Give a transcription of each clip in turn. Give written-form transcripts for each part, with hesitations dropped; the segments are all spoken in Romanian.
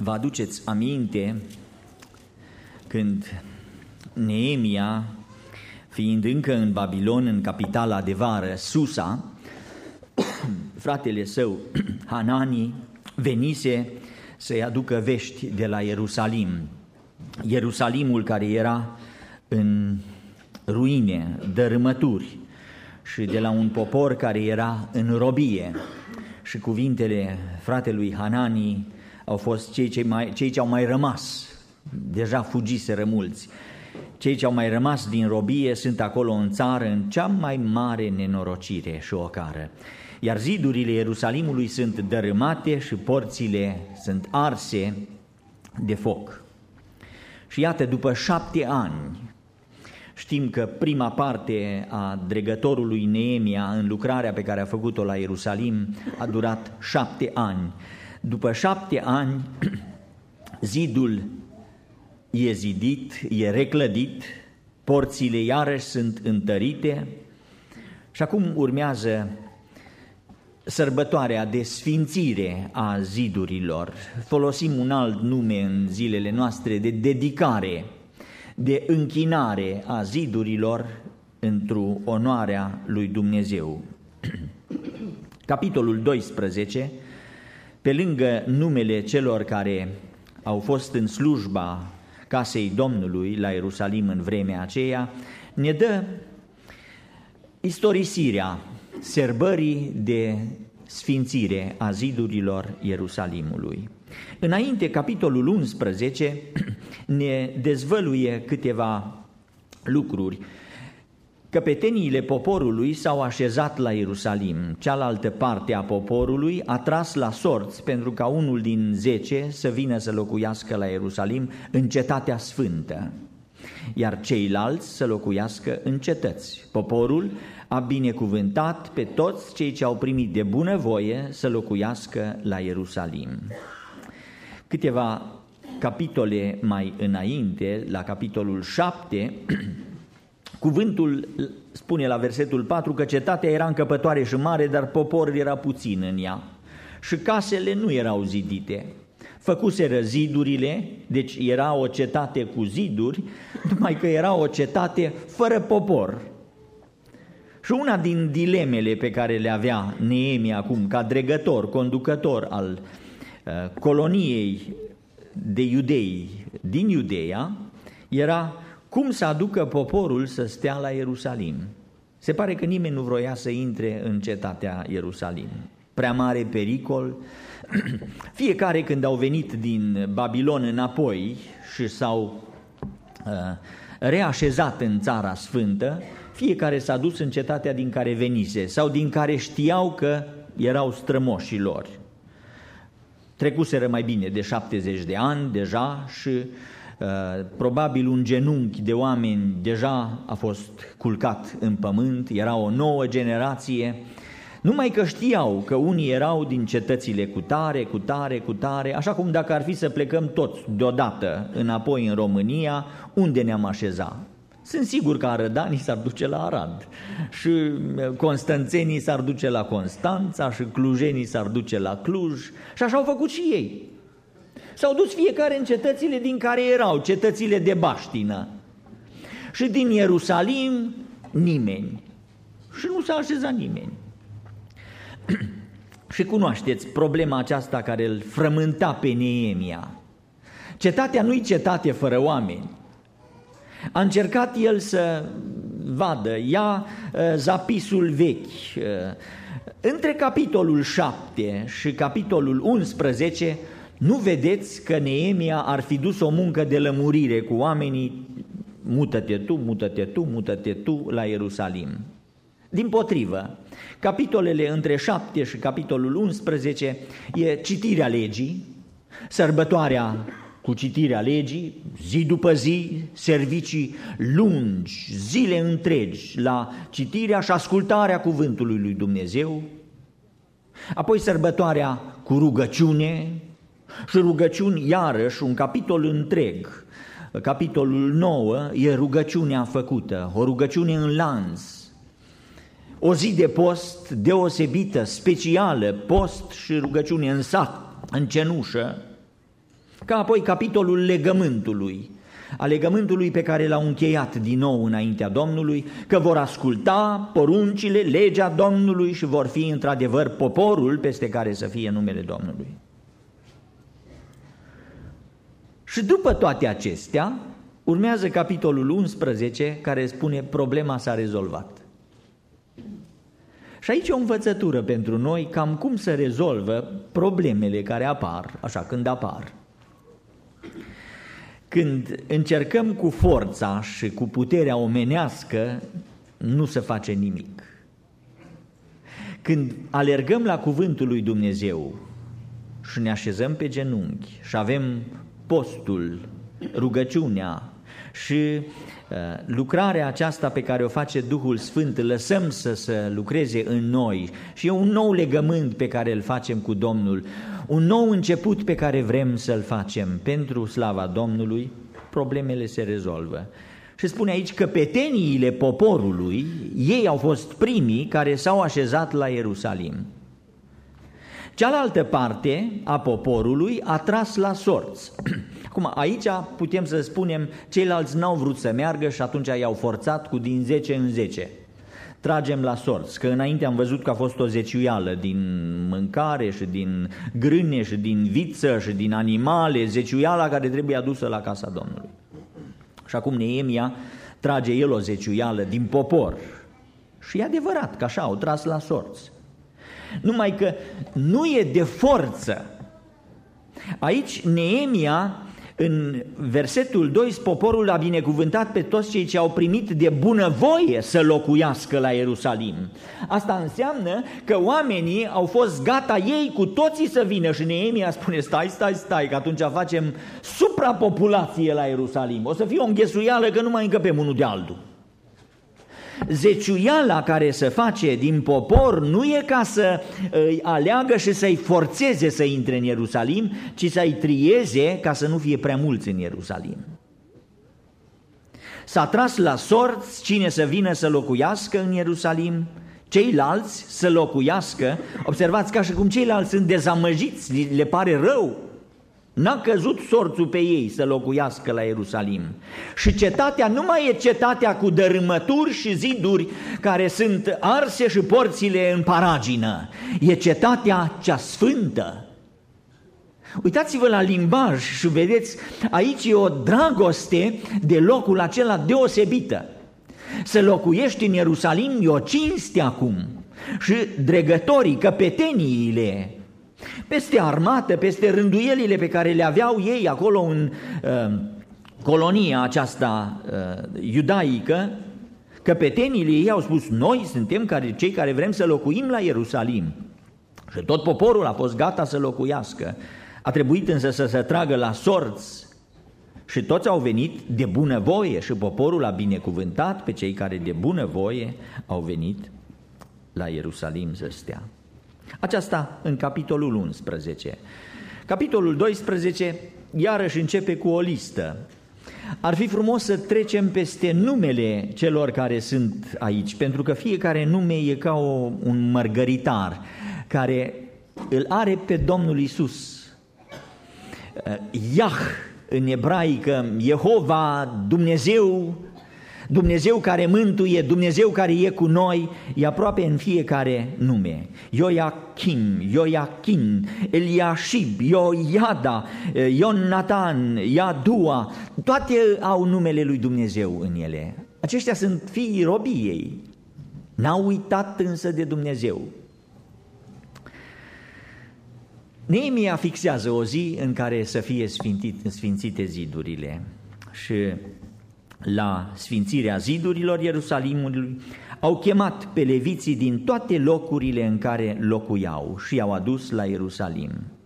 Vă aduceți aminte când Neemia, fiind încă în Babilon, în capitala de vară, Susa, fratele său, Hanani, venise să-i aducă vești de la Ierusalim. Ierusalimul care era în ruine, dărâmături, și de la un popor care era în robie. Și cuvintele fratelui Hanani au fost cei ce au mai rămas, deja fugiseră mulți. Cei ce au mai rămas din robie sunt acolo în țară în cea mai mare nenorocire și ocară. Iar zidurile Ierusalimului sunt dărâmate și porțile sunt arse de foc. Și iată, după 7 ani, știm că prima parte a dregătorului Neemia în lucrarea pe care a făcut-o la Ierusalim a durat 7 ani. După 7 ani, zidul e zidit, e reclădit, porțile iarăși sunt întărite și acum urmează sărbătoarea de sfințire a zidurilor. Folosim un alt nume în zilele noastre, de dedicare, de închinare a zidurilor într-o onoarea lui Dumnezeu. Capitolul 12, pe lângă numele celor care au fost în slujba casei Domnului la Ierusalim în vremea aceea, ne dă istorisirea sărbării de sfințire a zidurilor Ierusalimului. Înainte, capitolul 11 ne dezvăluie câteva lucruri. Căpeteniile poporului s-au așezat la Ierusalim. Cealaltă parte a poporului a tras la sorți pentru ca unul din 10 să vină să locuiască la Ierusalim în cetatea sfântă, iar ceilalți să locuiască în cetăți. Poporul a binecuvântat pe toți cei ce au primit de bunăvoie să locuiască la Ierusalim. Câteva capitole mai înainte, la capitolul 7, cuvântul spune la versetul 4 că cetatea era încăpătoare și mare, dar poporul era puțin în ea și casele nu erau zidite. Făcuseră zidurile, deci era o cetate cu ziduri, numai că era o cetate fără popor. Și una din dilemele pe care le avea Neemia acum, ca dregător, conducător al coloniei de iudei din Iudeea, era cum să aducă poporul să stea la Ierusalim. Se pare că nimeni nu vroia să intre în cetatea Ierusalim. Prea mare pericol. Fiecare, când au venit din Babilon înapoi și s-au reașezat în țara sfântă, fiecare s-a dus în cetatea din care venise sau din care știau că erau strămoșii lor. Trecuseră mai bine de 70 de ani deja și probabil un genunchi de oameni deja a fost culcat în pământ, era o nouă generație, numai că știau că unii erau din cetățile cu tare, așa cum dacă ar fi să plecăm toți deodată înapoi în România, unde ne-am așeza? Sunt sigur că arădanii s-ar duce la Arad și constanțenii s-ar duce la Constanța și clujenii s-ar duce la Cluj și așa au făcut și ei. S-au dus fiecare în cetățile din care erau, cetățile de baștină. Și din Ierusalim nimeni. Și nu s-a așezat nimeni. Și cunoașteți problema aceasta care îl frământa pe Neemia. Cetatea nu-i cetate fără oameni. A încercat el să vadă, ia zapisul vechi. Între capitolul 7 și capitolul 11 nu vedeți că Neemia ar fi dus o muncă de lămurire cu oamenii, mută-te tu la Ierusalim. Dimpotrivă, capitolele între 7 și capitolul 11 e citirea legii, sărbătoarea cu citirea legii, zi după zi, servicii lungi, zile întregi la citirea și ascultarea cuvântului lui Dumnezeu, apoi sărbătoarea cu rugăciune și rugăciuni iarăși, un capitol întreg. Capitolul 9 e rugăciunea făcută, o rugăciune în lanț, o zi de post deosebită, specială, post și rugăciune în sat, în cenușă, Ca apoi capitolul legământului, a legământului pe care l-au încheiat din nou înaintea Domnului, că vor asculta poruncile, legea Domnului și vor fi într-adevăr poporul peste care să fie numele Domnului. Și după toate acestea, urmează capitolul 11, care spune problema s-a rezolvat. Și aici e o învățătură pentru noi cam cum se rezolvă problemele care apar, așa când apar. Când încercăm cu forța și cu puterea omenească, nu se face nimic. Când alergăm la cuvântul lui Dumnezeu și ne așezăm pe genunchi și avem postul, rugăciunea și lucrarea aceasta pe care o face Duhul Sfânt, lăsăm să lucreze în noi și e un nou legământ pe care îl facem cu Domnul, un nou început pe care vrem să-l facem pentru slava Domnului, problemele se rezolvă. Și spune aici că căpeteniile poporului, ei au fost primii care s-au așezat la Ierusalim. Cealaltă parte a poporului a tras la sorți. Acum, aici putem să spunem, ceilalți n-au vrut să meargă și atunci i-au forțat cu din 10 în 10. Tragem la sorți, că înainte am văzut că a fost o zeciuială din mâncare și din grâne și din viță și din animale, zeciuiala care trebuie adusă la casa Domnului. Și acum Neemia trage el o zeciuială din popor. Și e adevărat că așa au tras la sorți. Numai că nu e de forță. Aici Neemia, în versetul 2, poporul a binecuvântat pe toți cei ce au primit de bunăvoie să locuiască la Ierusalim. Asta înseamnă că oamenii au fost gata ei cu toții să vină și Neemia spune stai, că atunci facem suprapopulație la Ierusalim. O să fie o înghesuială că nu mai încăpem unul de altul. Zeciuiala care se face din popor nu e ca să îi aleagă și să-i forțeze să intre în Ierusalim, ci să-i trieze ca să nu fie prea mulți în Ierusalim. S-a tras la sorți cine să vină să locuiască în Ierusalim, ceilalți să locuiască. Observați, ca și cum ceilalți sunt dezamăgiți, le pare rău. N-a căzut sorțul pe ei să locuiască la Ierusalim. Și cetatea nu mai e cetatea cu dărâmături și ziduri care sunt arse și porțile în paragină. E cetatea cea sfântă. Uitați-vă la limbaj și vedeți, aici e o dragoste de locul acela deosebită. Să locuiești în Ierusalim e o cinste acum. Și dregătorii, căpeteniile, peste armată, peste rânduielile pe care le aveau ei acolo în colonia aceasta iudaică, căpeteniile ei au spus, noi suntem cei care vrem să locuim la Ierusalim. Și tot poporul a fost gata să locuiască. A trebuit însă să se tragă la sorți și toți au venit de bunăvoie și poporul a binecuvântat pe cei care de bunăvoie au venit la Ierusalim să stea. Aceasta în capitolul 11. Capitolul 12 iarăși începe cu o listă. Ar fi frumos să trecem peste numele celor care sunt aici, pentru că fiecare nume e ca un mărgăritar care îl are pe Domnul Iisus. Iah în ebraică, Jehova, Dumnezeu care mântuie, Dumnezeu care e cu noi, e aproape în fiecare nume. Ioachim, Eliashib, Ioiada, Ionatan, Iadua, toate au numele lui Dumnezeu în ele. Aceștia sunt fiii robiei, n-au uitat însă de Dumnezeu. Neemia fixează o zi în care să fie sfințite zidurile și la sfințirea zidurilor Ierusalimului au chemat pe leviții din toate locurile în care locuiau și i-au adus la Ierusalim.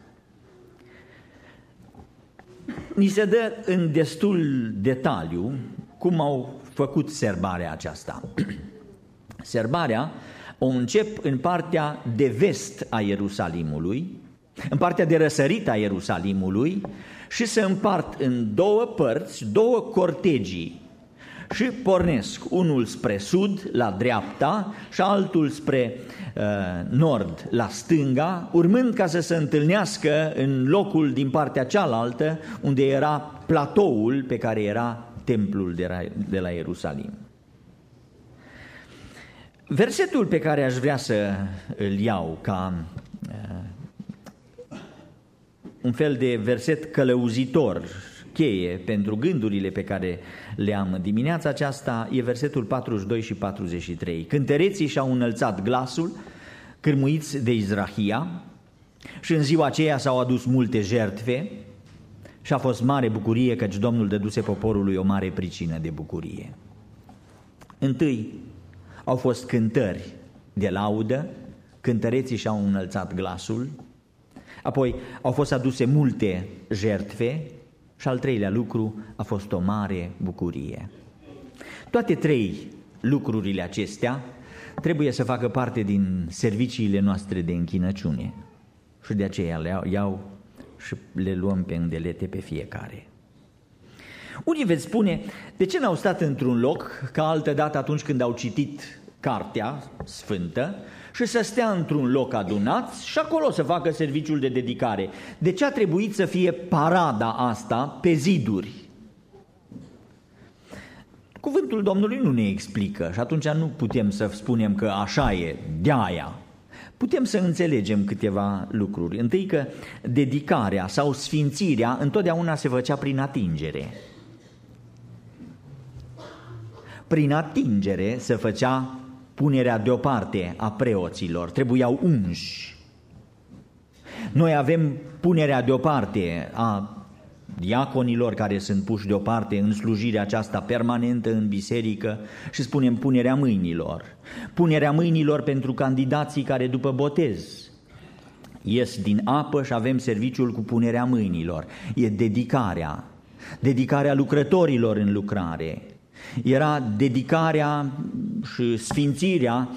Ni se dă în destul detaliu cum au făcut serbarea aceasta. Serbarea o încep în partea de vest a Ierusalimului, în partea de răsărit a Ierusalimului și se împart în două părți, două cortegii. și pornesc unul spre sud, la dreapta, și altul spre nord, la stânga, urmând ca să se întâlnească în locul din partea cealaltă, unde era platoul pe care era templul de la Ierusalim. Versetul pe care aș vrea să îl iau ca un fel de verset călăuzitor, cheie pentru gândurile pe care le am în dimineața aceasta, e versetul 42 și 43. Cântăreții și-au înălțat glasul, cârmuiți de izrahia, și în ziua aceea s-au adus multe jertfe și a fost mare bucurie, căci Domnul dăduse poporului o mare pricină de bucurie. Întâi au fost cântări de laudă, cântăreții și-au înălțat glasul, apoi au fost aduse multe jertfe și al treilea lucru a fost o mare bucurie. Toate trei lucrurile acestea trebuie să facă parte din serviciile noastre de închinăciune și de aceea le iau și le luăm pe îndelete pe fiecare. Unii veți spune, de ce n-au stat într-un loc ca altădată atunci când au citit cartea sfântă și să stea într-un loc adunați și acolo să facă serviciul de dedicare? De ce a trebuit să fie parada asta pe ziduri? Cuvântul Domnului nu ne explică și atunci nu putem să spunem că așa e, de-aia. Putem să înțelegem câteva lucruri. Întâi că dedicarea sau sfințirea întotdeauna se făcea prin atingere. Prin atingere se făcea punerea deoparte a preoților, trebuiau unși. Noi avem punerea deoparte a diaconilor care sunt puși deoparte în slujirea aceasta permanentă în biserică și spunem punerea mâinilor. Punerea mâinilor pentru candidații care după botez ies din apă și avem serviciul cu punerea mâinilor. E dedicarea lucrătorilor în lucrare. Era dedicarea și sfințirea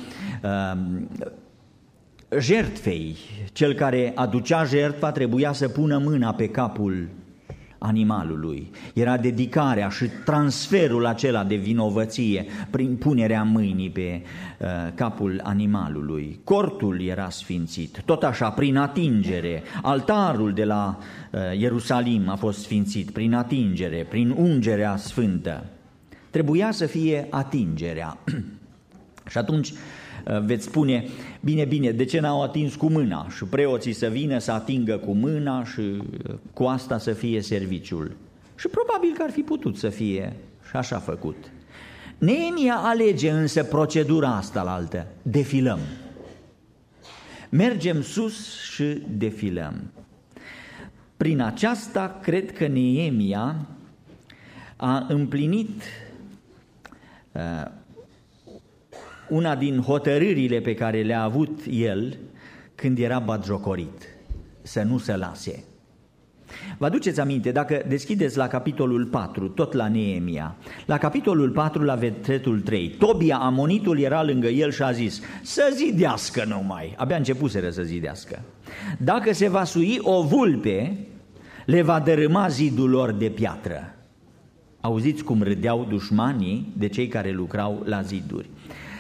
jertfei. Cel care aducea jertfa trebuia să pună mâna pe capul animalului. Era dedicarea și transferul acela de vinovăție prin punerea mâinii pe capul animalului. Cortul era sfințit, tot așa, prin atingere. Altarul de la Ierusalim a fost sfințit prin atingere, prin ungerea sfântă. Trebuia să fie atingerea. Și atunci veți spune, bine, de ce n-au atins cu mâna? Și preoții să vină să atingă cu mâna și cu asta să fie serviciul. Și probabil că ar fi putut să fie și așa făcut. Neemia alege însă procedura asta la altă. Defilăm. Mergem sus și defilăm. Prin aceasta cred că Neemia a împlinit una din hotărârile pe care le-a avut el când era batjocorit, să nu se lase. Vă aduceți aminte, dacă deschideți la capitolul 4, tot la Neemia, la capitolul 4, la versetul 3, Tobia amonitul era lângă el și a zis, să zidească numai, abia începuseră să zidească. Dacă se va sui o vulpe, le va dărâma zidul lor de piatră. Auziți cum râdeau dușmanii de cei care lucrau la ziduri.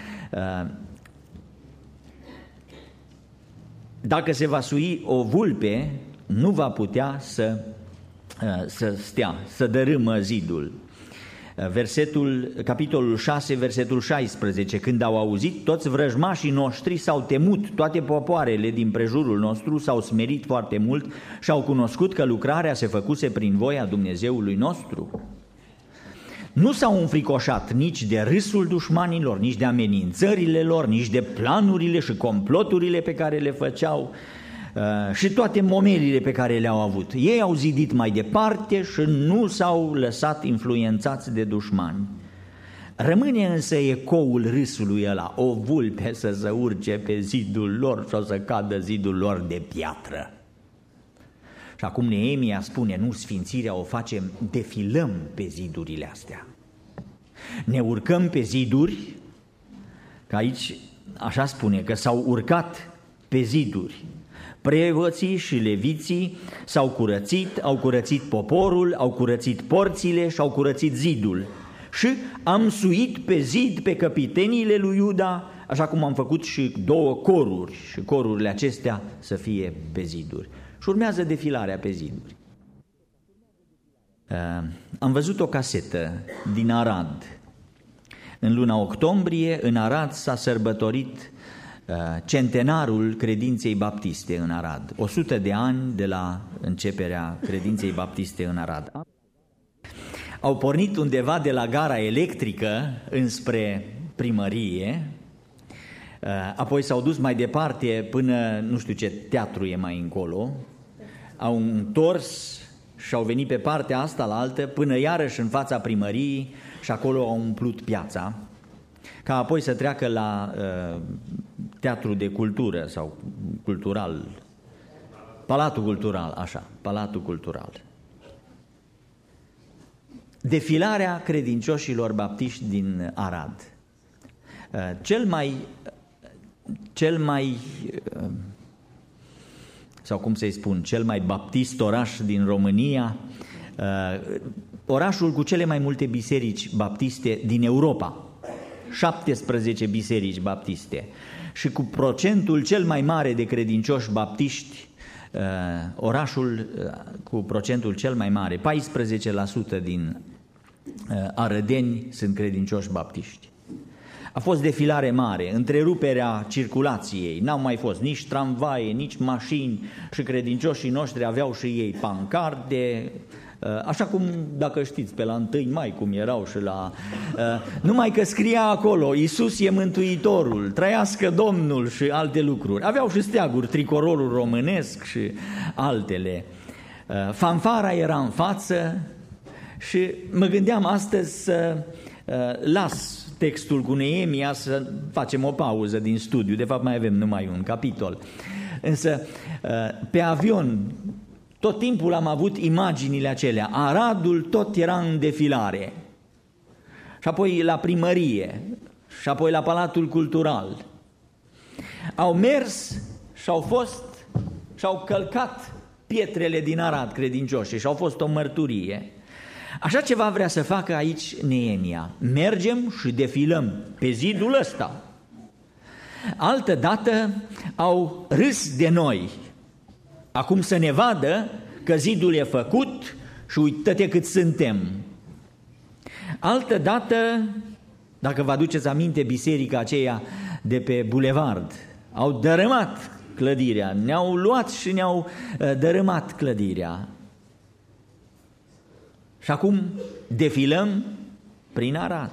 Dacă se va sui o vulpe, nu va putea să stea, să dărâmă zidul. Capitolul 6, versetul 16, când au auzit, toți vrăjmașii noștri s-au temut, toate popoarele din prejurul nostru s-au smerit foarte mult și au cunoscut că lucrarea se făcuse prin voia Dumnezeului nostru. Nu s-au înfricoșat nici de râsul dușmanilor, nici de amenințările lor, nici de planurile și comploturile pe care le făceau și toate momerile pe care le-au avut. Ei au zidit mai departe și nu s-au lăsat influențați de dușmani. Rămâne însă ecoul râsului ăla, o vulpe să se urce pe zidul lor și o să cadă zidul lor de piatră. Și acum Neemia spune, nu, sfințirea o facem, defilăm pe zidurile astea. Ne urcăm pe ziduri, că aici așa spune, că s-au urcat pe ziduri. Preoții și leviții s-au curățit, au curățit poporul, au curățit porțile și au curățit zidul. și am suit pe zid pe căpiteniile lui Iuda, așa cum am făcut și 2 coruri, și corurile acestea să fie pe ziduri. Și urmează defilarea pe ziduri. Am văzut o casetă din Arad. În luna octombrie, în Arad s-a sărbătorit centenarul credinței baptiste în Arad. 100 de ani de la începerea credinței baptiste în Arad. Au pornit undeva de la gara electrică înspre primărie, apoi s-au dus mai departe până, nu știu ce teatru e mai încolo, au întors și au venit pe partea asta la altă, până iarăși în fața primăriei și acolo au umplut piața, ca apoi să treacă la teatru de cultură sau cultural, Palatul Cultural, așa, Palatul Cultural. Defilarea credincioșilor baptiști din Arad. Cel mai baptist oraș din România, orașul cu cele mai multe biserici baptiste din Europa, 17 biserici baptiste, și cu procentul cel mai mare de credincioși baptiști, orașul cu procentul cel mai mare, 14% din arădeni sunt credincioși baptiști. A fost defilare mare, întreruperea circulației, n-au mai fost nici tramvaie, nici mașini și credincioșii noștri aveau și ei pancarde, așa cum, dacă știți, pe la 1 mai cum erau și la... numai că scria acolo, Iisus e Mântuitorul, trăiască Domnul și alte lucruri. Aveau și steaguri, tricolorul românesc și altele. Fanfara era în față și mă gândeam astăzi să las textul cu Neemia, să facem o pauză din studiu, de fapt mai avem numai un capitol. Însă pe avion tot timpul am avut imaginile acelea, Aradul tot era în defilare, și apoi la primărie, și apoi la Palatul Cultural. Au mers și au călcat pietrele din Arad credincioși și au fost o mărturie. Așa ceva vrea să facă aici Neemia. Mergem și defilăm pe zidul ăsta. Altă dată au râs de noi. Acum să ne vadă că zidul e făcut și uită-te cât suntem. Altă dată, dacă vă aduceți aminte, biserica aceea de pe bulevard, au dărâmat clădirea, ne-au luat și ne-au dărâmat clădirea. Și acum defilăm prin Arad.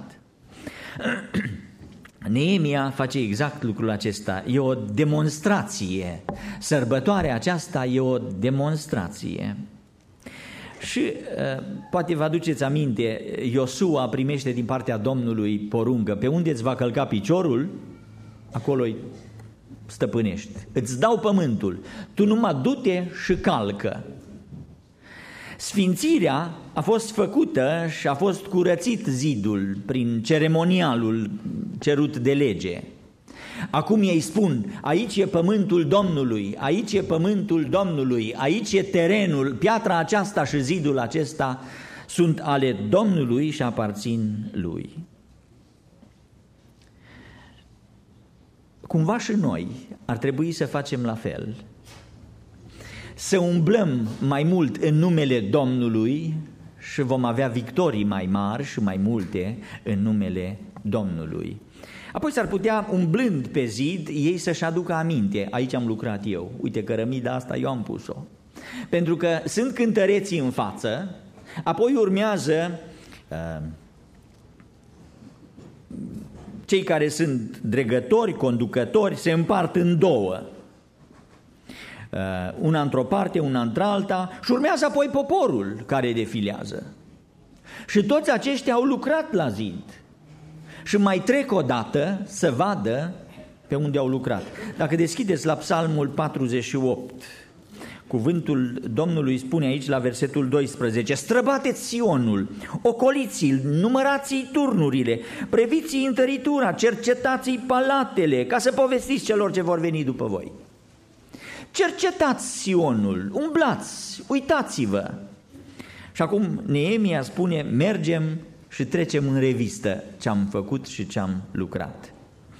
Neemia face exact lucrul acesta, e o demonstrație. Sărbătoarea aceasta e o demonstrație. Și poate vă aduceți aminte, Iosua primește din partea Domnului poruncă, pe unde îți va călca piciorul, acolo-i stăpânești. Îți dau pământul, tu numai du-te și calcă. Sfințirea a fost făcută și a fost curățit zidul prin ceremonialul cerut de lege. Acum ei spun, aici e pământul Domnului, aici e pământul Domnului, aici e terenul, piatra aceasta și zidul acesta sunt ale Domnului și aparțin Lui. Cumva și noi ar trebui să facem la fel. Să umblăm mai mult în numele Domnului și vom avea victorii mai mari și mai multe în numele Domnului. Apoi s-ar putea, umblând pe zid, ei să-și aducă aminte, aici am lucrat eu, uite cărămida asta eu am pus-o. Pentru că sunt cântăreții în față, apoi urmează cei care sunt dregători, conducători, se împart în două. Una într-o parte, una într-alta și urmează apoi poporul care defilează. Și toți aceștia au lucrat la zid și mai trec o dată să vadă pe unde au lucrat. Dacă deschideți la Psalmul 48, cuvântul Domnului spune aici la versetul 12: străbateți Sionul, ocoliți-l, numărați-i turnurile, previți-i întăritura, cercetați-i palatele, ca să povestiți celor ce vor veni după voi. Cercetați Sionul, umblați, uitați-vă. Și acum Neemia spune, mergem și trecem în revistă ce am făcut și ce am lucrat.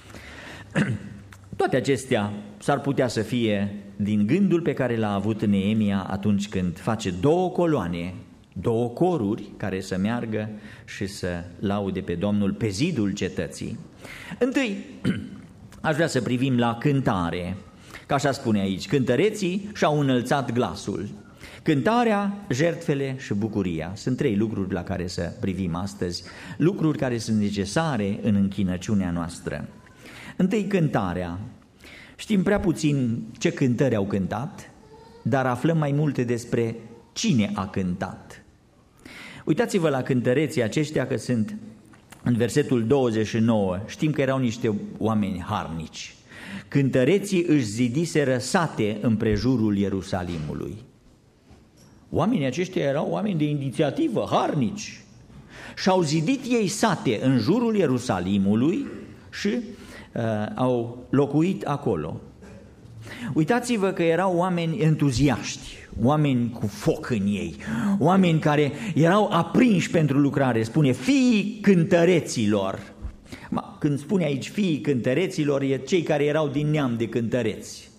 Toate acestea s-ar putea să fie din gândul pe care l-a avut Neemia atunci când face 2 coloane, 2 coruri care să meargă și să laude pe Domnul pe zidul cetății. Întâi, aș vrea să privim la cântare, că așa spune aici, cântăreții și-au înălțat glasul. Cântarea, jertfele și bucuria sunt 3 lucruri la care să privim astăzi, lucruri care sunt necesare în închinăciunea noastră. Întâi, cântarea. Știm prea puțin ce cântări au cântat, dar aflăm mai multe despre cine a cântat. Uitați-vă la cântăreții aceștia că sunt în versetul 29, știm că erau niște oameni harnici. Cântăreții își zidiseră sate împrejurul Ierusalimului. Oamenii aceștia erau oameni de inițiativă, harnici. Și-au zidit ei sate în jurul Ierusalimului și au locuit acolo. Uitați-vă că erau oameni entuziaști, oameni cu foc în ei, oameni care erau aprinși pentru lucrare. Spune fiii cântăreților. Când spune aici fiii cântăreților, e cei care erau din neam de cântăreți.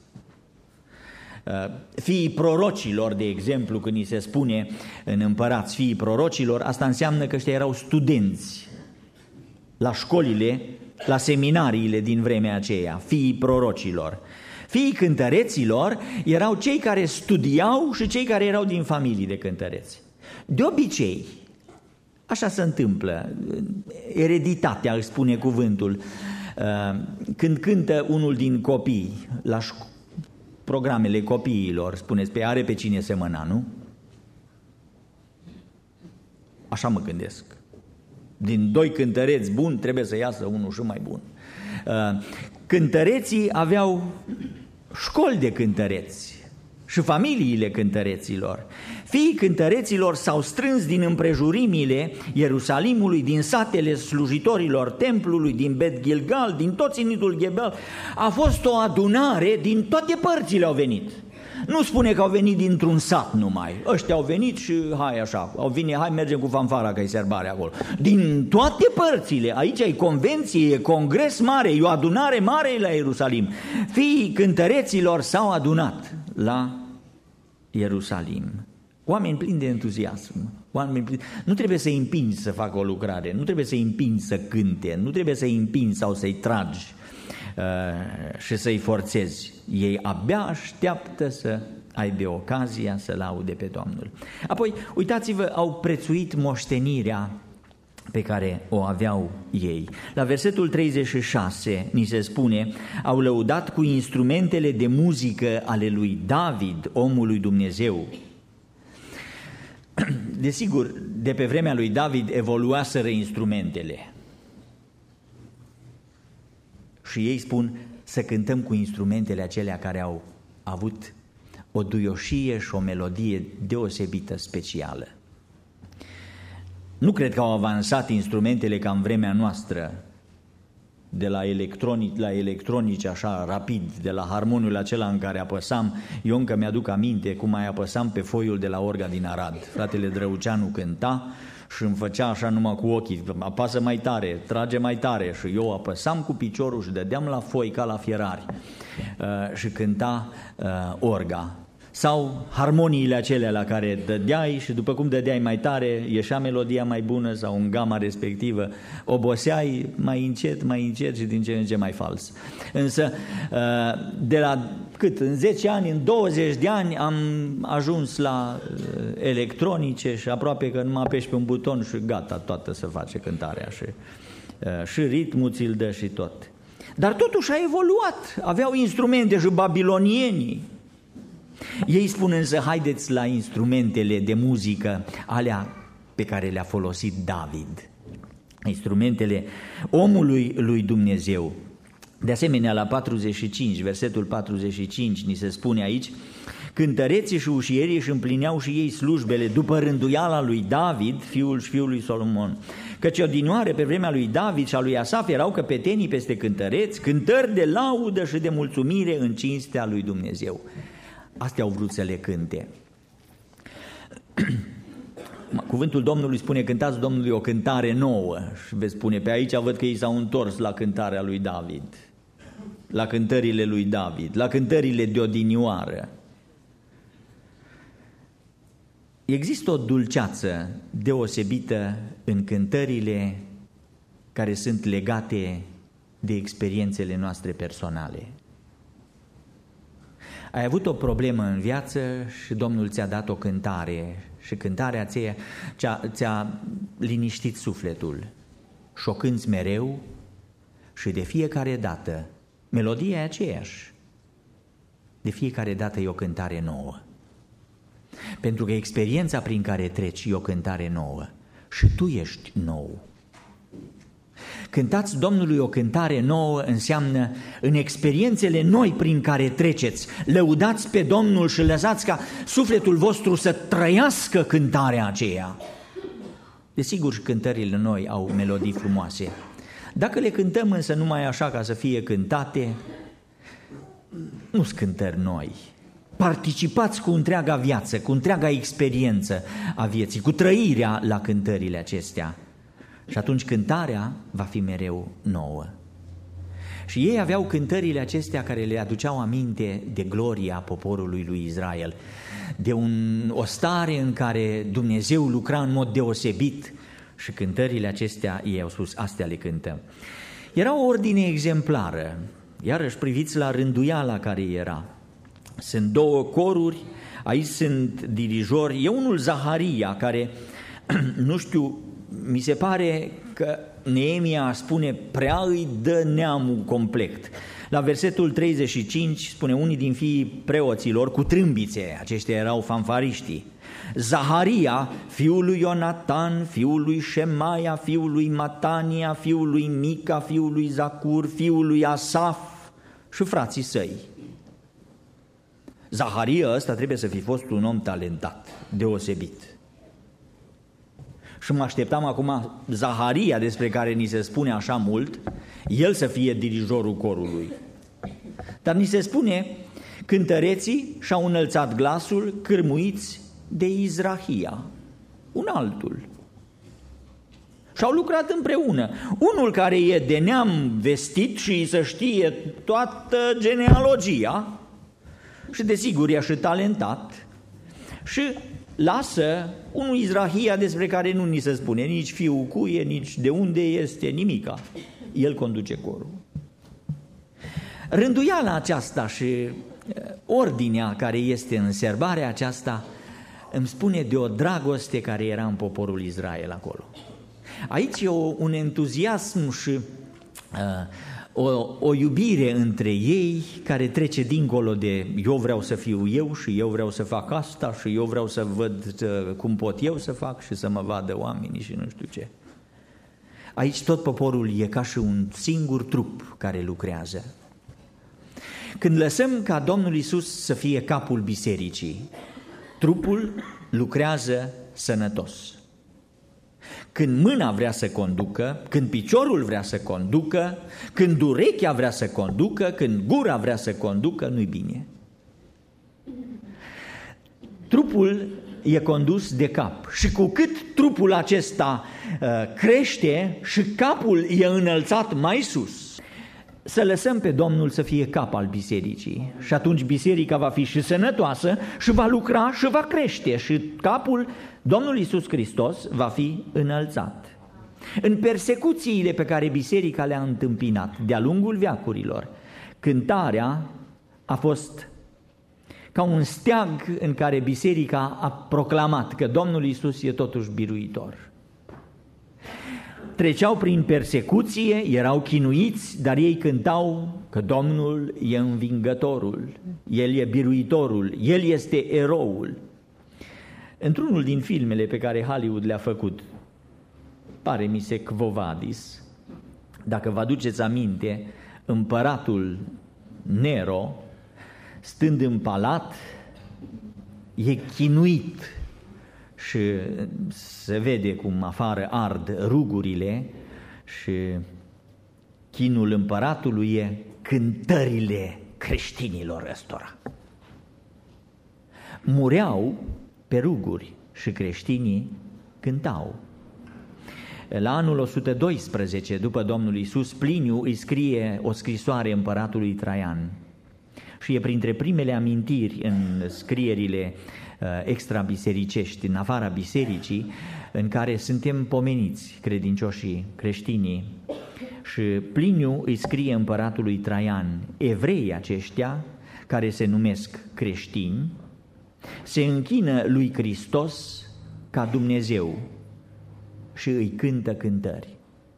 Fiii prorocilor, de exemplu, când ni se spune în împărați fiii prorocilor, asta înseamnă că ăștia erau studenți la școlile, la seminariile din vremea aceea, fiii prorocilor. Fiii cântăreților erau cei care studiau și cei care erau din familii de cântăreți. De obicei, așa se întâmplă, ereditatea își spune cuvântul, când cântă unul din copii la programele copiilor, spuneți, pe are pe cine semăna, nu? Așa mă gândesc. Din 2 cântăreți buni trebuie să iasă unul și mai bun. Cântăreții aveau școli de cântăreți și familiile cântăreților. Fiii cântăreților s-au strâns din împrejurimile Ierusalimului, din satele slujitorilor templului, din Bet Gilgal, din tot ținutul Gebel. A fost o adunare, din toate părțile au venit. Nu spune că au venit dintr-un sat numai. Ăștia au venit și hai așa, au venit, hai mergem cu fanfara că e serbare acolo. Din toate părțile, aici e convenție, e congres mare, e o adunare mare la Ierusalim. Fiii cântăreților s-au adunat la Ierusalim. Oameni plini de entuziasm. Nu trebuie să-i împingi să facă o lucrare, nu trebuie să-i împingi să cânte, nu trebuie să-i împingi sau să-i tragi și să-i forțezi. Ei abia așteaptă să aibă ocazia să laude pe Domnul. Apoi, uitați-vă, au prețuit moștenirea pe care o aveau ei. La versetul 36 ni se spune, au lăudat cu instrumentele de muzică ale lui David, omul lui Dumnezeu. Desigur, de pe vremea lui David evoluaseră instrumentele. Și ei spun să cântăm cu instrumentele acelea care au avut o duioșie și o melodie deosebită, specială. Nu cred că au avansat instrumentele ca în vremea noastră, de la electronici așa rapid, de la harmoniul acela în care apăsam. Eu încă mi-aduc aminte cum mai apăsam pe foiul de la orga din Arad. Fratele Drăuceanu cânta și îmi făcea așa numai cu ochii, apasă mai tare, trage mai tare, și eu apăsam cu piciorul și dădeam la foi ca la fierari și cânta orga. Sau harmoniile acelea la care dădeai și după cum dădeai mai tare, ieșea melodia mai bună sau în gama respectivă, oboseai mai încet și din ce în ce mai fals. Însă, de la în 10 ani, în 20 de ani am ajuns la electronice și aproape că nu mă apeși pe un buton și gata, toată se face cântarea și ritmul ți-l dă și tot. Dar totuși a evoluat, aveau instrumente și babilonienii. Ei spun însă, haideți la instrumentele de muzică alea pe care le-a folosit David, instrumentele omului lui Dumnezeu. De asemenea, la 45, versetul 45, ni se spune aici, cântăreții și ușierii își împlineau și ei slujbele după rânduiala lui David, fiul și fiul lui Solomon. Căci odinioare pe vremea lui David și a lui Asaf erau căpetenii peste cântăreți, cântări de laudă și de mulțumire în cinstea lui Dumnezeu. Astea au vrut să le cânte. Cuvântul Domnului spune, cântați Domnului o cântare nouă. Și veți spune, pe aici văd că ei s-au întors la cântarea lui David, la cântările lui David, la cântările de odinioară. Există o dulceață deosebită în cântările care sunt legate de experiențele noastre personale. Ai avut o problemă în viață și Domnul ți-a dat o cântare și cântarea aceea ți-a liniștit sufletul și o cânți mereu și de fiecare dată melodia e aceeași. De fiecare dată e o cântare nouă. Pentru că experiența prin care treci e o cântare nouă și tu ești nou. Cântați Domnului o cântare nouă înseamnă în experiențele noi prin care treceți, lăudați pe Domnul și lăsați ca sufletul vostru să trăiască cântarea aceea. Desigur, și cântările noi au melodii frumoase. Dacă le cântăm însă numai așa ca să fie cântate, nu sunt cântări noi. Participați cu întreaga viață, cu întreaga experiență a vieții, cu trăirea la cântările acestea. Și atunci cântarea va fi mereu nouă. Și ei aveau cântările acestea care le aduceau aminte de gloria poporului lui Israel, de o stare în care Dumnezeu lucra în mod deosebit și cântările acestea, ei au spus, astea le cântăm. Era o ordine exemplară, iarăși priviți la rânduiala care era. Sunt două coruri, aici sunt dirijori, e unul Zaharia care, nu știu, mi se pare că Neemia spune prea îi dă neamul complet. La versetul 35 spune unii din fiii preoților cu trâmbițe, aceștia erau fanfariștii. Zaharia, fiul lui Ionatan, fiul lui Șemaia, fiul lui Matania, fiul lui Mica, fiul lui Zacur, fiul lui Asaf și frații săi. Zaharia ăsta trebuie să fi fost un om talentat, deosebit. Și mă așteptam acum Zaharia, despre care ni se spune așa mult, el să fie dirijorul corului. Dar ni se spune, cântăreții și-au înălțat glasul cârmuiți de Izrahia, un altul. Și-au lucrat împreună. Unul care e de neam vestit și să știe toată genealogia și desigur e și talentat și lasă unul Izrahia despre care nu ni se spune nici fiul cuie, nici de unde este, nimica. El conduce corul. Rânduiala aceasta și ordinea care este în sărbarea aceasta îmi spune de o dragoste care era în poporul Israel acolo. Aici e un entuziasm și o iubire între ei care trece dincolo de eu vreau să fiu eu și eu vreau să fac asta și eu vreau să văd cum pot eu să fac și să mă vadă oamenii și nu știu ce. Aici tot poporul e ca și un singur trup care lucrează. Când lăsăm ca Domnul Iisus să fie capul bisericii, trupul lucrează sănătos. Când mâna vrea să conducă, când piciorul vrea să conducă, când urechea vrea să conducă, când gura vrea să conducă, nu-i bine. Trupul e condus de cap și cu cât trupul acesta crește și capul e înălțat mai sus, să lăsăm pe Domnul să fie cap al bisericii și atunci biserica va fi și sănătoasă și va lucra și va crește și capul, Domnul Iisus Hristos, va fi înălțat. În persecuțiile pe care biserica le-a întâmpinat de-a lungul veacurilor, cântarea a fost ca un steag în care biserica a proclamat că Domnul Iisus e totuși biruitor. Treceau prin persecuție, erau chinuiți, dar ei cântau că Domnul e învingătorul, El e biruitorul, El este eroul. Într-unul din filmele pe care Hollywood le-a făcut, pare mi se Quo Vadis, dacă vă aduceți aminte, împăratul Nero, stând în palat, e chinuit și se vede cum afară ard rugurile și chinul împăratului e cântările creștinilor ăstora. Mureau pe ruguri și creștinii cântau. La anul 112 după Domnul Iisus, Pliniu îi scrie o scrisoare împăratului Traian și e printre primele amintiri în scrierile extrabisericești, în afara bisericii, în care suntem pomeniți credincioșii creștinii. Și Pliniu îi scrie împăratului Traian: evreii aceștia, care se numesc creștini, se închină lui Hristos ca Dumnezeu și îi cântă cântări.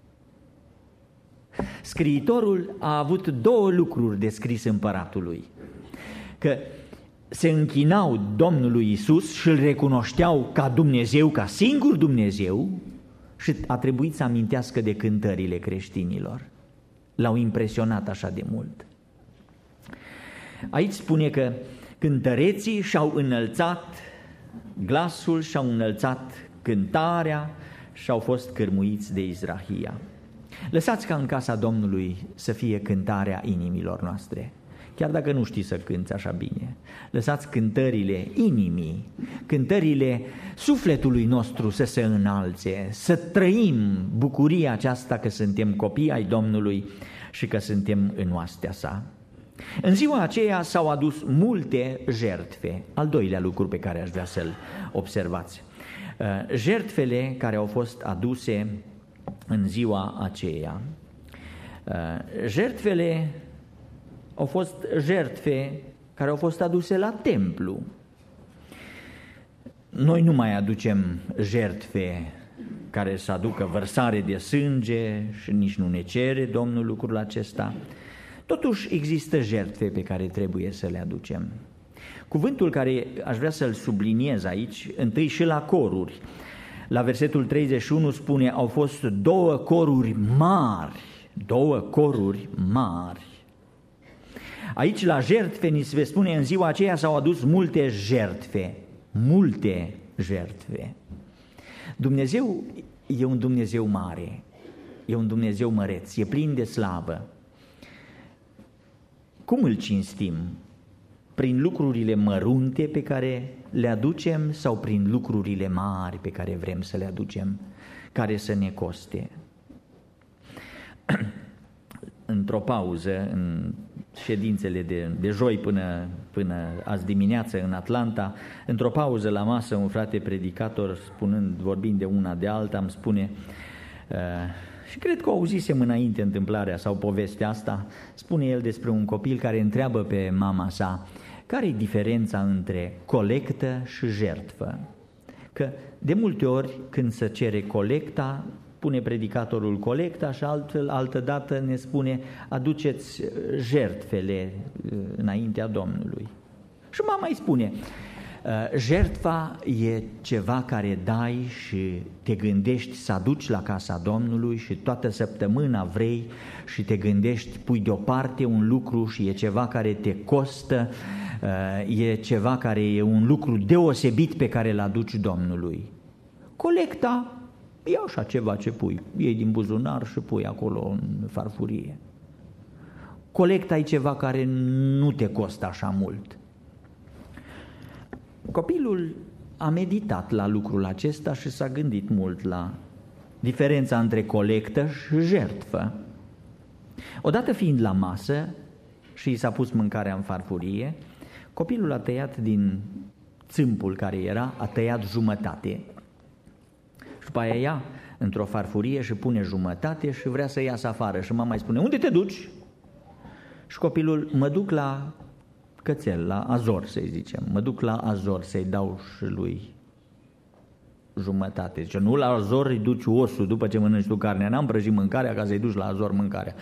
Scriitorul a avut două lucruri de scris împăratului: că se închinau Domnului Iisus și îl recunoșteau ca Dumnezeu, ca singur Dumnezeu, și a trebuit să amintească de cântările creștinilor. L-au impresionat așa de mult. Aici spune că cântăreții și-au înălțat glasul, și-au înălțat cântarea și au fost cârmuiți de izrahia. Lăsați ca în casa Domnului să fie cântarea inimilor noastre, chiar dacă nu știi să cânți așa bine. Lăsați cântările inimii, cântările sufletului nostru să se înalțe, să trăim bucuria aceasta că suntem copii ai Domnului și că suntem în oastea sa. În ziua aceea s-au adus multe jertfe. Al doilea lucru pe care aș vrea să-l observați: jertfele care au fost aduse în ziua aceea. Jertfele au fost jertfe care au fost aduse la templu. Noi nu mai aducem jertfe care să aducă vărsare de sânge și nici nu ne cere Domnul lucrul acesta. Totuși există jertfe pe care trebuie să le aducem. Cuvântul care aș vrea să-l subliniez aici, întâi și la coruri. La versetul 31 spune: au fost două coruri mari. Aici la jertfe ni se spune: în ziua aceea s-au adus multe jertfe. Dumnezeu e un Dumnezeu mare, e un Dumnezeu măreț, e plin de slavă. Cum îl cinstim? Prin lucrurile mărunte pe care le aducem sau prin lucrurile mari pe care vrem să le aducem, care să ne coste? Într-o pauză, în ședințele de joi până azi dimineață în Atlanta, într-o pauză la masă, un frate predicator, vorbind de una de alta, îmi spune, și cred că o auzisem înainte întâmplarea sau povestea asta, spune el despre un copil care întreabă pe mama sa: care-i diferența între colectă și jertfă? Că de multe ori când se cere colecta, pune predicatorul colecta și altădată ne spune: aduceți jertfele înaintea Domnului. Și mama îi spune: jertfa e ceva care dai și te gândești să aduci la casa Domnului și toată săptămâna vrei și te gândești, pui deoparte un lucru și e ceva care te costă, e ceva care e un lucru deosebit pe care îl aduci Domnului. Colecta e așa ceva ce pui, iei din buzunar și pui acolo în farfurie. Colecta e ceva care nu te costă așa mult. Copilul a meditat la lucrul acesta și s-a gândit mult la diferența între colectă și jertfă. Odată fiind la masă și i s-a pus mâncarea în farfurie, copilul a tăiat din țâmpul care era, a tăiat jumătate. Și după aia ia într-o farfurie și pune jumătate și vrea să iasă afară. Și mama îi spune: unde te duci? Și copilul: mă duc la cățel, la Azor, să-i zicem. Mă duc la Azor să-i dau și lui jumătate. Zice: nu, la Azor îi duci osul după ce mănânci tu carnea. N-am prăjit mâncarea ca să-i duci la Azor mâncarea.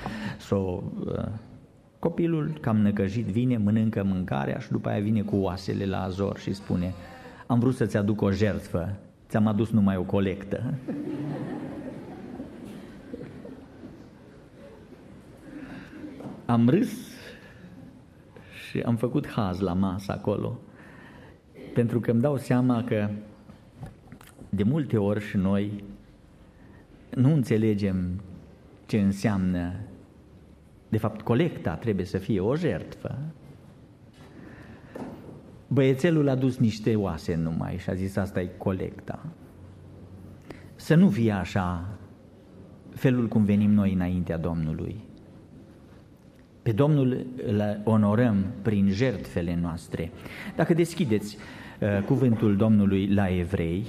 Copilul, cam năcăjit, vine, mănâncă mâncarea și după aia vine cu oasele la Azor și spune: am vrut să-ți aduc o jertfă, ți-am adus numai o colectă. Am râs și am făcut haz la masă acolo, pentru că îmi dau seama că de multe ori și noi nu înțelegem ce înseamnă. De fapt, colecta trebuie să fie o jertfă. Băiețelul a dus niște oase numai și a zis: asta e colecta. să nu fie așa felul cum venim noi înaintea Domnului. Pe Domnul îl onorăm prin jertfele noastre. Dacă deschideți cuvântul Domnului la Evrei,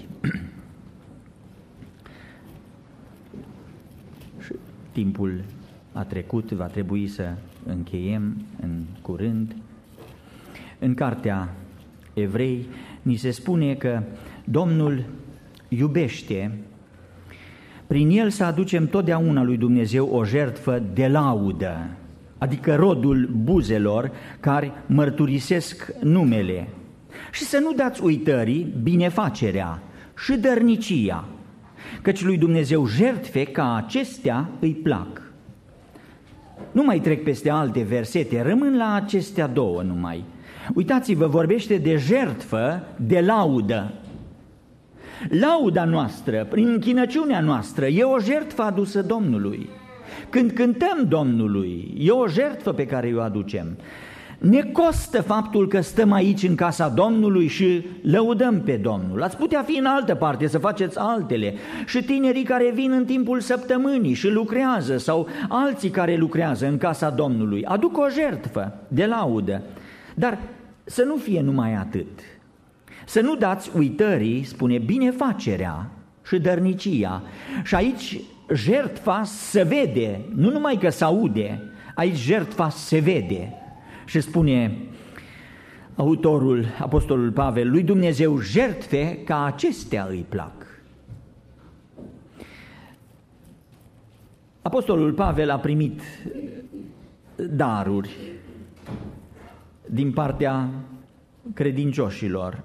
și timpul a trecut, va trebui să încheiem în curând. În cartea Evrei ni se spune că Domnul iubește prin el să aducem totdeauna lui Dumnezeu o jertfă de laudă, adică rodul buzelor care mărturisesc numele, și să nu dați uitării binefacerea și dărnicia, căci lui Dumnezeu jertfe ca acestea îi plac. Nu mai trec peste alte versete, rămân la acestea două numai. Uitați-vă, vorbește de jertfă, de laudă. Lauda noastră, prin închinăciunea noastră, e o jertfă adusă Domnului. Când cântăm Domnului, e o jertfă pe care o aducem. Ne costă faptul că stăm aici în casa Domnului și lăudăm pe Domnul. Ați putea fi în altă parte să faceți altele. Și tinerii care vin în timpul săptămânii și lucrează, sau alții care lucrează în casa Domnului, aduc o jertfă de laudă. Dar să nu fie numai atât. Să nu dați uitării, spune, binefacerea și dărnicia. Și aici jertfa se vede, nu numai că se aude, aici jertfa se vede. Și spune autorul, apostolul Pavel, lui Dumnezeu jertfe ca acestea îi plac. Apostolul Pavel a primit daruri din partea credincioșilor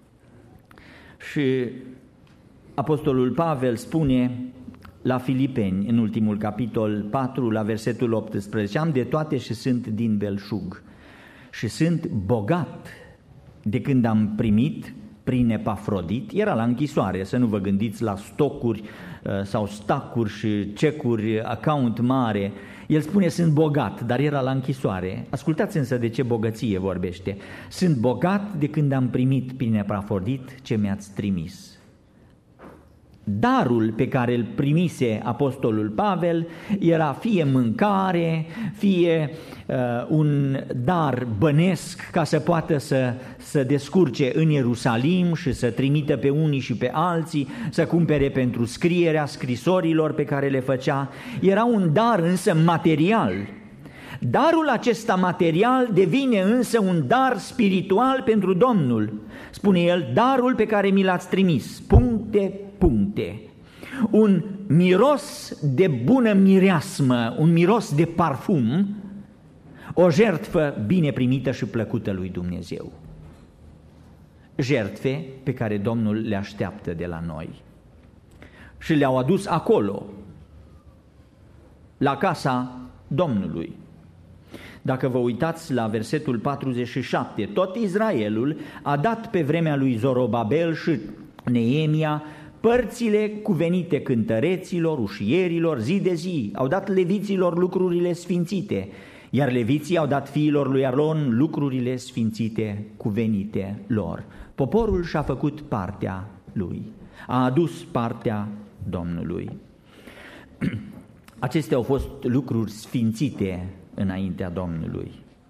și apostolul Pavel spune la Filipeni, în ultimul capitol 4, la versetul 18, am de toate și sunt din belșug și sunt bogat de când am primit prin Epafrodit. Era la închisoare, să nu vă gândiți la stocuri sau stacuri și cecuri, account mare. El spune sunt bogat, dar era la închisoare. Ascultați însă de ce bogăție vorbește. Sunt bogat de când am primit prin Epafrodit ce mi-ați trimis. Darul pe care îl primise apostolul Pavel era fie mâncare, fie un dar bănesc ca să poată să descurce în Ierusalim și să trimită pe unii și pe alții, să cumpere pentru scrierea scrisorilor pe care le făcea. Era un dar însă material. Darul acesta material devine însă un dar spiritual pentru Domnul. Spune el, darul pe care mi l-ați trimis, puncte. Un miros de bună mireasmă, un miros de parfum, o jertfă bine primită și plăcută lui Dumnezeu. Jertfe pe care Domnul le așteaptă de la noi. Și le-au adus acolo, la casa Domnului. Dacă vă uitați la versetul 47, tot Israelul a dat pe vremea lui Zorobabel și Neemia părțile cuvenite cântăreților, ușierilor, zi de zi, au dat leviților lucrurile sfințite, iar leviții au dat fiilor lui Aron lucrurile sfințite cuvenite lor. Poporul și-a făcut partea lui, a adus partea Domnului. Acestea au fost lucruri sfințite înaintea Domnului.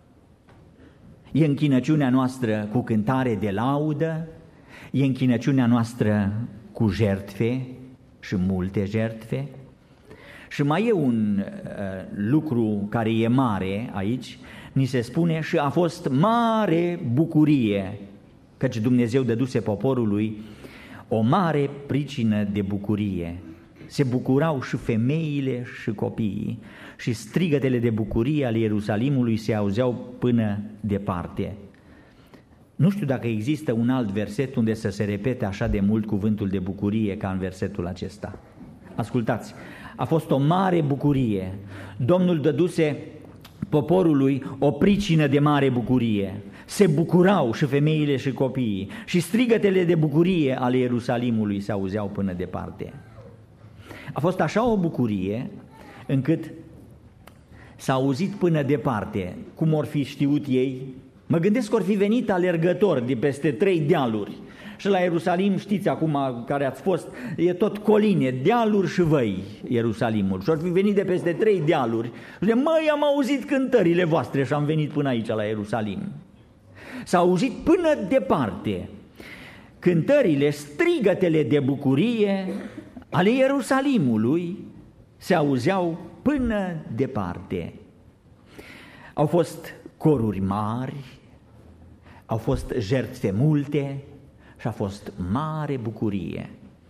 E închinăciunea noastră cu cântare de laudă, e închinăciunea noastră cu jertfe și multe jertfe. Și mai e un lucru care e mare aici, ni se spune și a fost mare bucurie, căci Dumnezeu dăduse poporului o mare pricină de bucurie. Se bucurau și femeile și copiii și strigătele de bucurie ale Ierusalimului se auzeau până departe. Nu știu dacă există un alt verset unde să se repete așa de mult cuvântul de bucurie ca în versetul acesta. Ascultați, a fost o mare bucurie. Domnul dăduse poporului o pricină de mare bucurie. Se bucurau și femeile și copiii și strigătele de bucurie ale Ierusalimului se auzeau până departe. A fost așa o bucurie încât s-a auzit până departe. Cum or fi știut ei? Mă gândesc că or fi venit alergători de peste 3 dealuri Și la Ierusalim, știți acum care ați fost, e tot coline, dealuri și văi Ierusalimul. Și-ar fi venit de peste 3 dealuri. Și de măi, am auzit cântările voastre și am venit până aici la Ierusalim. S-a auzit până departe cântările, strigătele de bucurie ale Ierusalimului se auzeau până departe. Au fost coruri mari, au fost jertfe multe și a fost mare bucurie.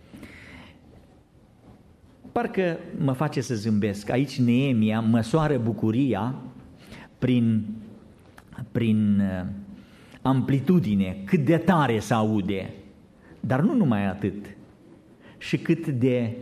Parcă mă face să zâmbesc. Aici Neemia măsoară bucuria prin amplitudine, cât de tare se aude, dar nu numai atât, și cât de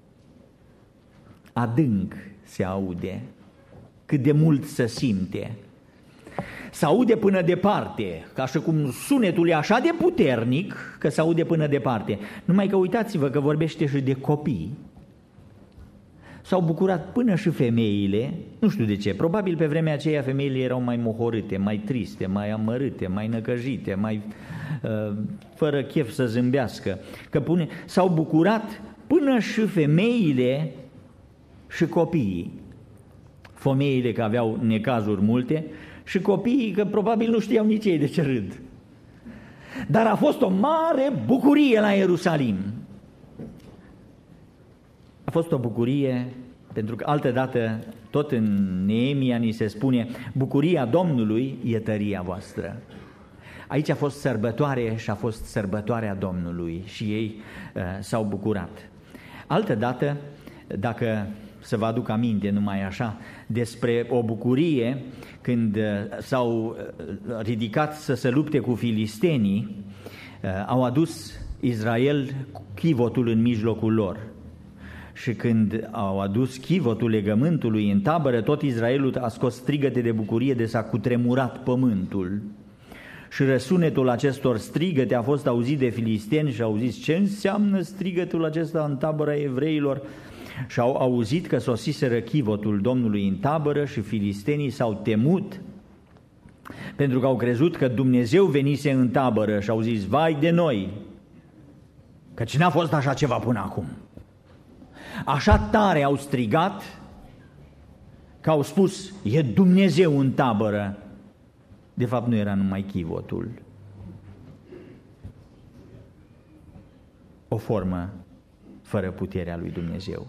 adânc se aude, cât de mult se simte. Se aude până departe, ca și cum sunetul e așa de puternic că se aude până departe. Numai că uitați-vă că vorbește și de copii. S-au bucurat până și femeile, nu știu de ce, probabil pe vremea aceea femeile erau mai mohorâte, mai triste, mai amărâte, mai năcăjite, mai fără chef să zâmbească. S-au bucurat până și femeile și copiii. Femeile că aveau necazuri multe și copiii că probabil nu știau nici ei de ce râd. Dar a fost o mare bucurie la Ierusalim. A fost o bucurie, pentru că altădată, tot în Neemia ni se spune, bucuria Domnului e tăria voastră. Aici a fost sărbătoare și a fost sărbătoarea Domnului și ei s-au bucurat. Altădată, dacă să vă aduc aminte numai așa, despre o bucurie când s-au ridicat să se lupte cu filistenii, au adus Israel chivotul în mijlocul lor. Și când au adus chivotul legământului în tabără, tot Israelul a scos strigăte de bucurie de s-a cutremurat pământul. Și răsunetul acestor strigăte a fost auzit de filisteni și au zis: ce înseamnă strigătul acesta în tabăra evreilor? Și au auzit că sosiseră chivotul Domnului în tabără și filistenii s-au temut, pentru că au crezut că Dumnezeu venise în tabără și au zis: vai de noi, căci n-a fost așa ceva până acum. Așa tare au strigat că au spus: e Dumnezeu în tabără. De fapt nu era numai chivotul, o formă fără puterea lui Dumnezeu.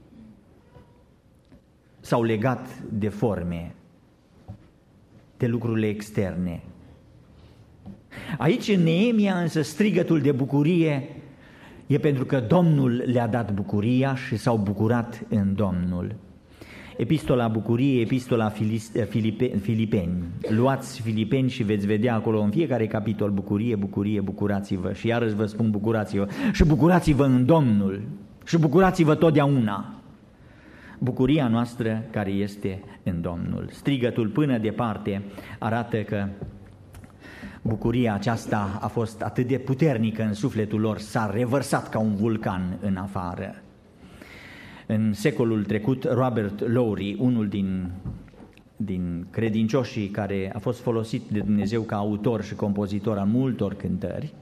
S-au legat de forme, de lucrurile externe. Aici în Neemia însă strigătul de bucurie e pentru că Domnul le-a dat bucuria și s-au bucurat în Domnul. Epistola bucuriei, epistola Filipeni. Luați Filipeni și veți vedea acolo în fiecare capitol bucurie, bucurie, bucurați-vă. Și iarăși vă spun bucurați-vă. Și bucurați-vă în Domnul. Și bucurați-vă totdeauna. Bucuria noastră care este în Domnul. Strigătul până departe arată că bucuria aceasta a fost atât de puternică în sufletul lor, s-a revărsat ca un vulcan în afară. În secolul trecut, Robert Lowry, unul din credincioșii care a fost folosit de Dumnezeu ca autor și compozitor al multor cântări,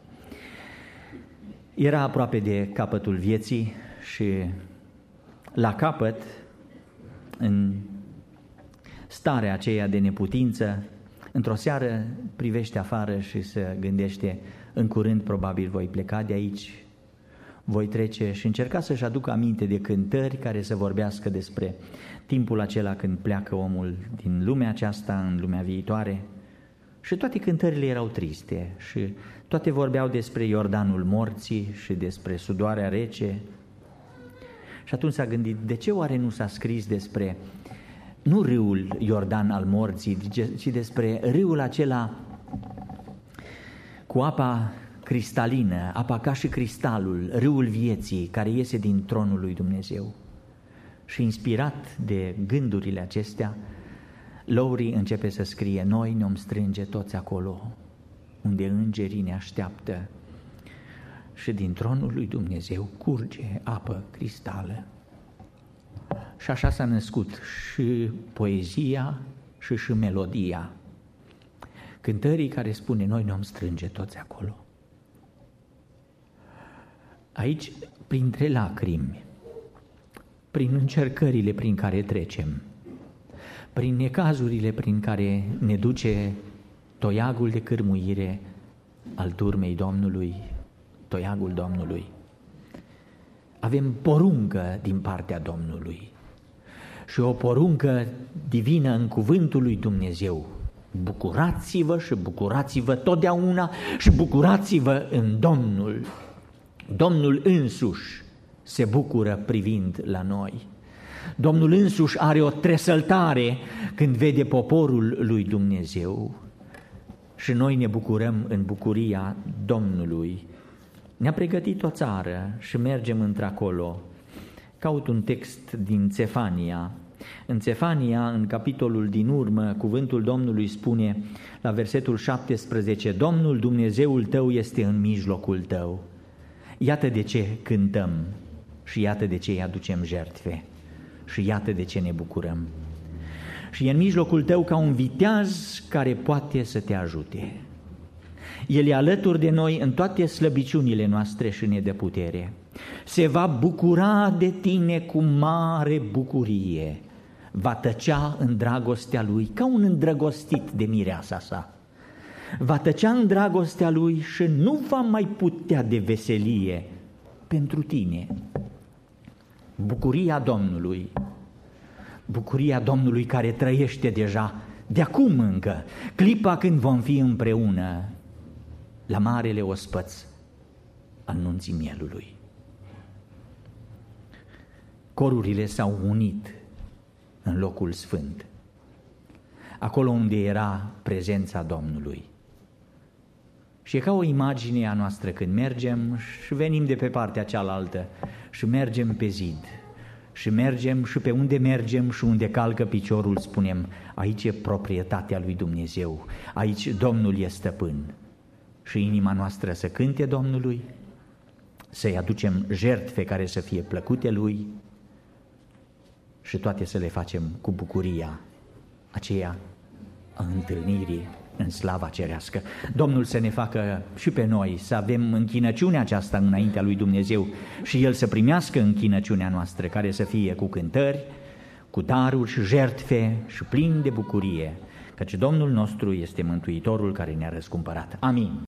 era aproape de capătul vieții și la capăt, în starea aceea de neputință, într-o seară privește afară și se gândește: în curând probabil voi pleca de aici, voi trece, și încerca să-și aducă aminte de cântări care să vorbească despre timpul acela când pleacă omul din lumea aceasta în lumea viitoare. Și toate cântările erau triste și toate vorbeau despre Iordanul morții și despre sudoarea rece. Și atunci s-a gândit: de ce oare nu s-a scris despre, nu râul Iordan al morții, ci despre râul acela cu apa cristalină, apa ca și cristalul, râul vieții care iese din tronul lui Dumnezeu. Și inspirat de gândurile acestea, Lowry începe să scrie: noi ne-om strânge toți acolo unde îngerii ne așteaptă și din tronul lui Dumnezeu curge apă cristală. Și așa s-a născut și poezia și melodia, cântării care spune: noi ne-om strânge toți acolo. Aici, printre lacrimi, prin încercările prin care trecem, prin necazurile prin care ne duce toiagul de cârmuire al turmei Domnului, toiagul Domnului, avem poruncă din partea Domnului și o poruncă divină în cuvântul lui Dumnezeu. Bucurați-vă și bucurați-vă totdeauna și bucurați-vă în Domnul. Domnul însuși se bucură privind la noi. Domnul însuși are o tresăltare când vede poporul lui Dumnezeu și noi ne bucurăm în bucuria Domnului. Ne-a pregătit o țară și mergem într-acolo. Caut un text din Țefania. În Țefania, în capitolul din urmă, cuvântul Domnului spune la versetul 17: Domnul Dumnezeul tău este în mijlocul tău. Iată de ce cântăm și iată de ce îi aducem jertfe și iată de ce ne bucurăm. Și e în mijlocul tău ca un viteaz care poate să te ajute. El e alături de noi în toate slăbiciunile noastre și ne dă putere. Se va bucura de tine cu mare bucurie. Va tăcea în dragostea lui ca un îndrăgostit de mireasa sa. Va tăcea în dragostea lui și nu va mai putea de veselie pentru tine. Bucuria Domnului care trăiește deja de acum încă, clipa când vom fi împreună la marele ospăț al nunții mielului. Corurile s-au unit în locul sfânt, acolo unde era prezența Domnului. Și e ca o imagine a noastră când mergem și venim de pe partea cealaltă și mergem pe zid și mergem și pe unde mergem și unde calcă piciorul spunem: aici e proprietatea lui Dumnezeu, aici Domnul e stăpân. Și inima noastră să cânte Domnului, să-i aducem jertfe care să fie plăcute Lui și toate să le facem cu bucuria aceea a întâlnirii în slava cerească. Domnul să ne facă și pe noi să avem închinăciunea aceasta înaintea lui Dumnezeu și El să primească închinăciunea noastră, care să fie cu cântări, cu daruri și jertfe și plin de bucurie, căci Domnul nostru este Mântuitorul care ne-a răscumpărat. Amin.